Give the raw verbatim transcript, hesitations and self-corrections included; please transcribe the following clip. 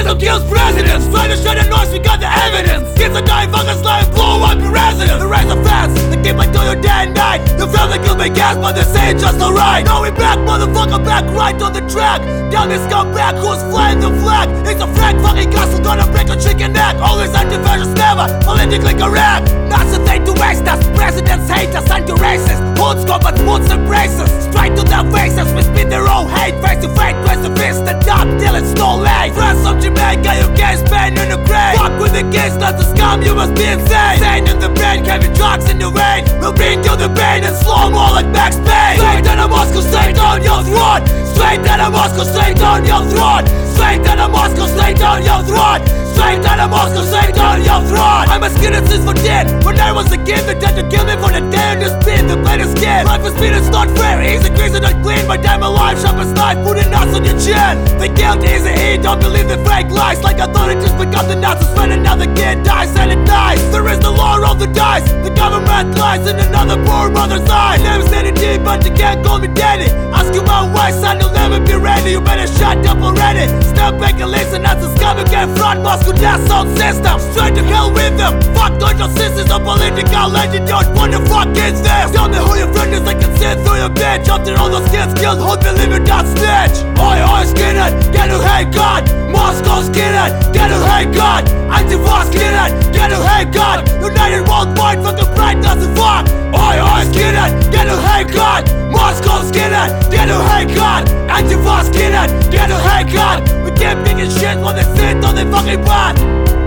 who kills presidents. Try to shut the noise, we got the evidence. Kids are dying, fucking slime, blow up your residence. The rise of fast, they keep like till you day and night. The family kills my gas, but they say it's just alright. Now we back, motherfucker, back right on the track. Down this scumbag who's flying the flag. It's a flag, fucking castle, gonna break a chicken neck. Always anti-fascist, never politically correct. Not a thing to waste us. Presidents hate us, anti-racist. Old scope, but woods and braces. Straight to their faces, we spit their own hate. Face to face, press the fist, stand up till it's too late. Friends of Jamaica, you can't spend in the grave. Fuck with the gays, not the scum, you must be insane. Sane in the brain, heavy drugs in the rain. We'll bring you the pain and slow-mo like Max Payne. Straight out of Moscow, straight down your throat. Straight out of Moscow, straight down your throat. Straight out of Moscow, straight down your throat. Straight out of Moscow, straight down your throat. I'm a skinhead since for ten. When I was a kid, they tried to kill me for the day on the spin. The blade is skin. Life is speed, it's not fair. Easy, greasy, not clean. My time alive, sharp as knife, putting nuts on your chin. They killed easy E, don't believe the fake lies. Like I thought it just become the Nazis when another kid dies and it dies. There is the law on the dice. The government lies in another poor mother's eye. Never said it deep, but you can't call me daddy. Ask you my why, son, you'll never be ready. You better shut up already. Step back and listen, that's a scum, you can't front Moscow. That sound system, straight to hell with them. Fuck all your sisters, a political legend. Don't what the fuck is this? Tell me who your friend is, I can see through your bitch. After all those kids killed, who'd believe in that snitch? Oi, oi, skinhead, get to hate God. Moscow skinhead, get to hate God. Antifa skinhead, get to hate God. United worldwide, fucking pride doesn't fuck. Oi, oi, skinhead, get to hate God. Moscow skinhead, get to hate God. Antifa skinhead, get to hate God. We keep thinking shit when they sit on the fucking butt.